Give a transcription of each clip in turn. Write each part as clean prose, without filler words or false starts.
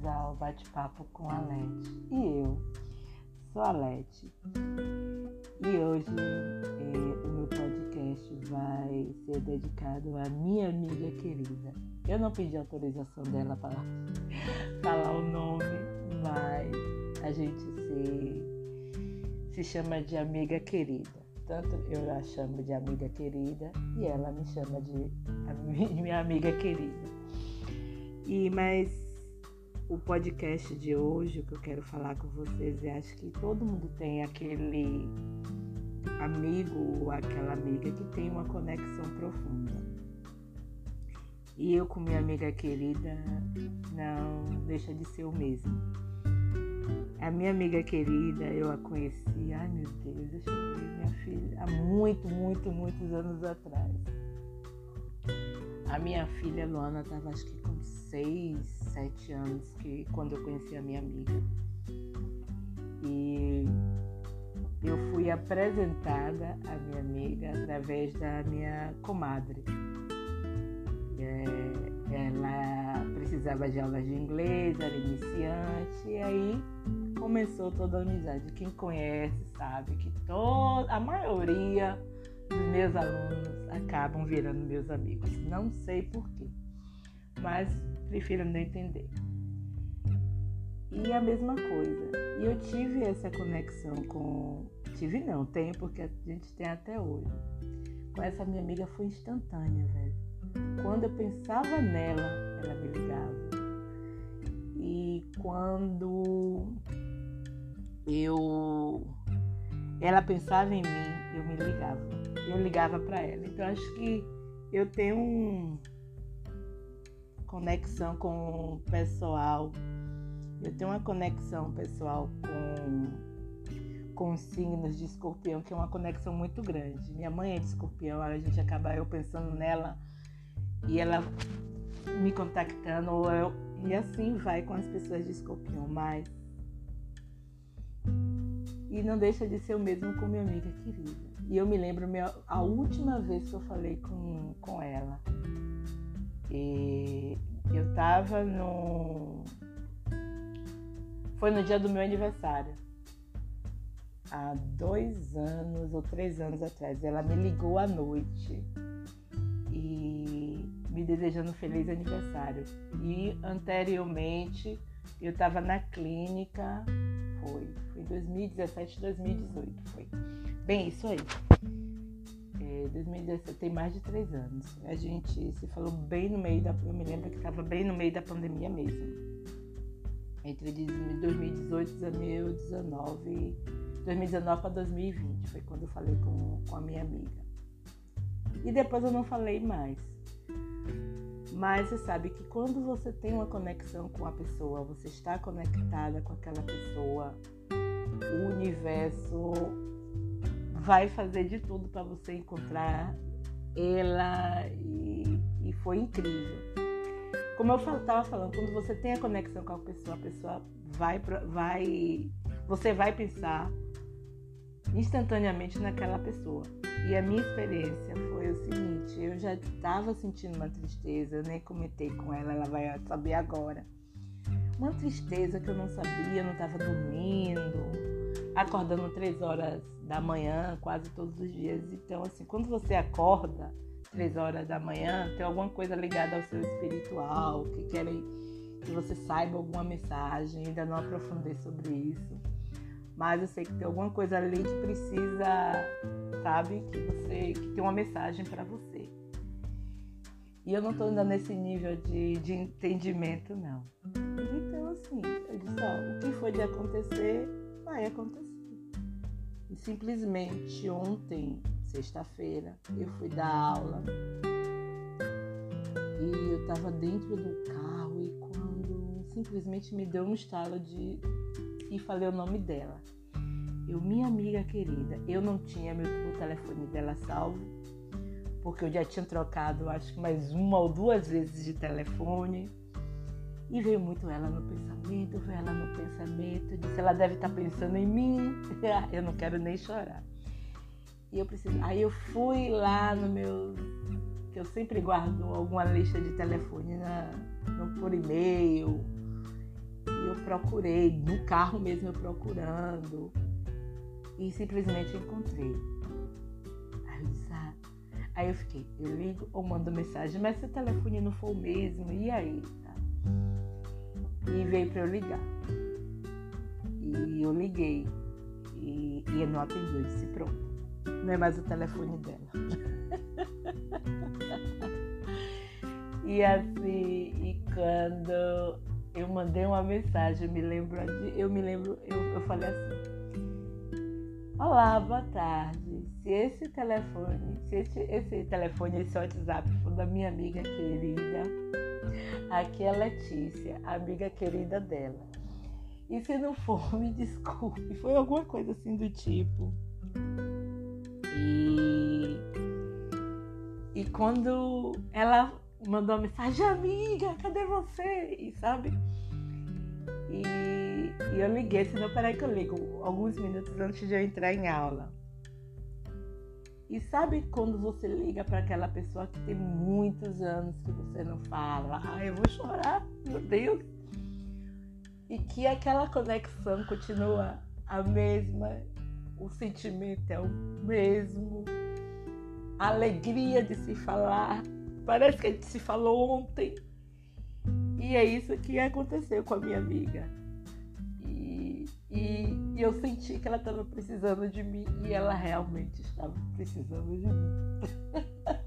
ao bate-papo com a Leti. E eu sou a Leti. E hoje o meu podcast vai ser dedicado à minha amiga querida. Eu não pedi autorização dela para falar o nome, mas a gente se chama de amiga querida. Tanto eu a chamo de amiga querida e ela me chama de minha amiga querida. Mas o podcast de hoje, o que eu quero falar com vocês, eu acho que todo mundo tem aquele amigo ou aquela amiga que tem uma conexão profunda. E eu com minha amiga querida não deixa de ser o mesmo. A minha amiga querida, eu a conheci, ai meu Deus, deixa eu ver, minha filha, há muitos anos atrás. A minha filha Luana estava acho que com 6, 7 anos quando eu conheci a minha amiga. E eu fui apresentada à minha amiga através da minha comadre. Ela precisava de aulas de inglês, era iniciante, e aí começou toda a amizade. Quem conhece sabe que a maioria dos meus alunos acabam virando meus amigos. Não sei porquê, mas prefiro não entender. E a mesma coisa. E eu tive essa conexão tenho, porque a gente tem até hoje. Com essa minha amiga foi instantânea, velho. Quando eu pensava nela, ela me ligava. E quando ela pensava em mim, eu me ligava. Eu ligava para ela. Então acho que eu tenho uma conexão com o pessoal. Eu tenho uma conexão pessoal com os signos de Escorpião, que é uma conexão muito grande. Minha mãe é de Escorpião, a gente acaba eu pensando nela e ela me contactando, e assim vai com as pessoas de Escorpião, e não deixa de ser o mesmo com minha amiga querida. E eu me lembro a última vez que eu falei com ela, e eu estava foi no dia do meu aniversário, há 2 anos ou 3 anos atrás. Ela me ligou à noite e me desejando feliz aniversário. E anteriormente eu estava na clínica, foi 2017, 2018, foi. Bem, isso aí. 2017, tem mais de 3 anos. A gente se falou bem no meio eu me lembro que estava bem no meio da pandemia mesmo. Entre 2018 e 2019 para 2020, foi quando eu falei com a minha amiga. E depois eu não falei mais. Mas você sabe que quando você tem uma conexão com a pessoa, você está conectada com aquela pessoa, o universo vai fazer de tudo para você encontrar ela, e foi incrível. Como eu estava falando, quando você tem a conexão com a pessoa você vai pensar instantaneamente naquela pessoa. E a minha experiência foi o seguinte: eu já estava sentindo uma tristeza, eu nem comentei com ela, ela vai saber agora. Uma tristeza que eu não sabia, eu não estava dormindo, acordando 3 horas da manhã, quase todos os dias. Então, assim, quando você acorda 3 horas da manhã, tem alguma coisa ligada ao seu espiritual, que querem que você saiba alguma mensagem. Ainda não aprofundei sobre isso, mas eu sei que tem alguma coisa ali que precisa, sabe, que tem uma mensagem para você. E eu não estou ainda nesse nível de entendimento, não. Então, assim, eu disse, o que for de acontecer, vai acontecer. E simplesmente ontem, sexta-feira, eu fui dar aula e eu estava dentro do carro, e quando simplesmente me deu um estalo e falei o nome dela. Minha amiga querida, eu não tinha o telefone dela salvo, porque eu já tinha trocado acho que mais 1 ou 2 vezes de telefone, e veio muito ela no pensamento. Eu disse, ela deve estar pensando em mim. Eu não quero nem chorar. E aí eu fui lá no meu, que eu sempre guardo alguma lista de telefone por e-mail, procurei, no carro mesmo eu procurando, e simplesmente encontrei. Aí eu fiquei, eu ligo ou mando mensagem, mas se o telefone não for o mesmo, e aí? Tá? E veio pra eu ligar. E eu liguei, e ele não atendeu, eu disse, pronto, não é mais o telefone dela. E assim, e quando eu mandei uma mensagem, eu falei assim, olá, boa tarde. Se esse WhatsApp for da minha amiga querida, aqui é a Letícia, a amiga querida dela. E se não for, me desculpe. Foi alguma coisa assim do tipo. E quando ela mandou uma mensagem, amiga, cadê você? E sabe? E eu liguei, senão peraí que eu ligo alguns minutos antes de eu entrar em aula. E sabe quando você liga para aquela pessoa que tem muitos anos que você não fala? Ai, eu vou chorar, meu Deus! E que aquela conexão continua a mesma, o sentimento é o mesmo, a alegria de se falar, parece que a gente se falou ontem. E é isso que aconteceu com a minha amiga. E eu senti que ela estava precisando de mim, e ela realmente estava precisando de mim.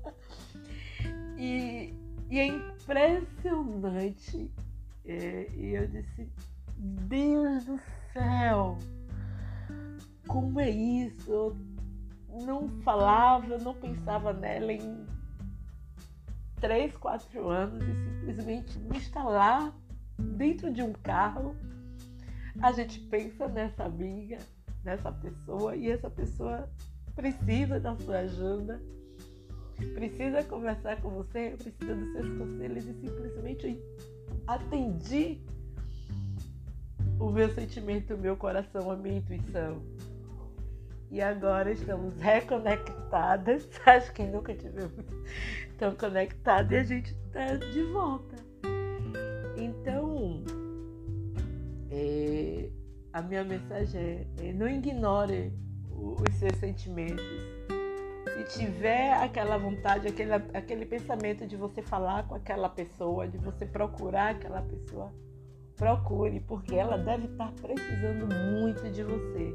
E é impressionante. E eu disse, Deus do céu, como é isso? Eu não falava, eu não pensava nela em 3, 4 anos, e simplesmente me instalar dentro de um carro. A gente pensa nessa amiga, nessa pessoa, e essa pessoa precisa da sua ajuda, precisa conversar com você, precisa dos seus conselhos, e simplesmente atendi o meu sentimento, o meu coração, a minha intuição. E agora estamos reconectadas, acho que nunca tivemos tão conectadas, e a gente está de volta. Então, a minha mensagem é não ignore os seus sentimentos. Se tiver aquela vontade, aquele pensamento de você falar com aquela pessoa, de você procurar aquela pessoa, procure, porque ela deve estar precisando muito de você.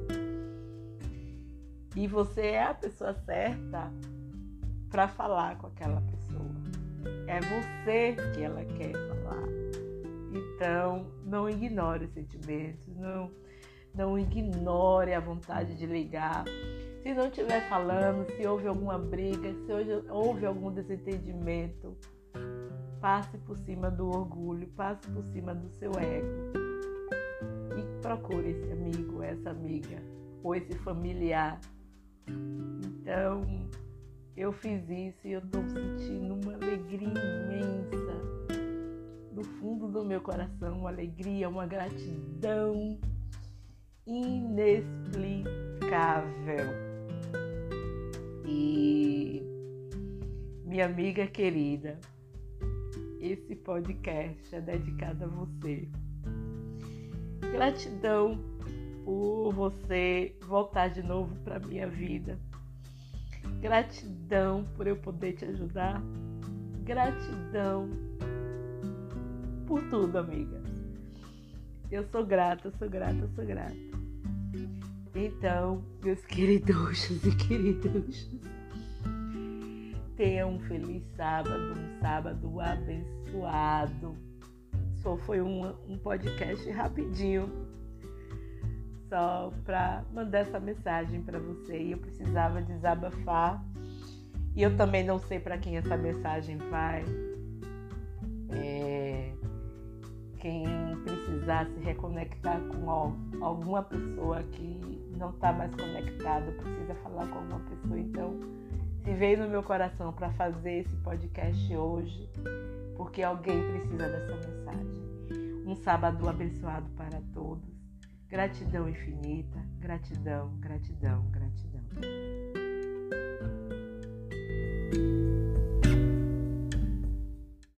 E você é a pessoa certa para falar com aquela pessoa. É você que ela quer falar. Então, não ignore os sentimentos, não ignore a vontade de ligar. Se não estiver falando, se houve alguma briga, se houve algum desentendimento, passe por cima do orgulho, passe por cima do seu ego e procure esse amigo, essa amiga ou esse familiar. Então, eu fiz isso e eu estou sentindo uma alegria imensa do fundo do meu coração, uma alegria, uma gratidão inexplicável. E minha amiga querida, esse podcast é dedicado a você. Gratidão por você voltar de novo para minha vida. Gratidão por eu poder te ajudar. Gratidão por tudo, amiga. Eu sou grata, sou grata, sou grata. Então, meus queriduchos e queriduchas, tenham um feliz sábado, um sábado abençoado. Só foi um podcast rapidinho, só para mandar essa mensagem para você. E eu precisava desabafar. E eu também não sei para quem essa mensagem vai. Quem precisar se reconectar com alguma pessoa que não está mais conectada, precisa falar com alguma pessoa. Então, se veio no meu coração para fazer esse podcast hoje, porque alguém precisa dessa mensagem. Um sábado abençoado para todos. Gratidão infinita. Gratidão, gratidão, gratidão.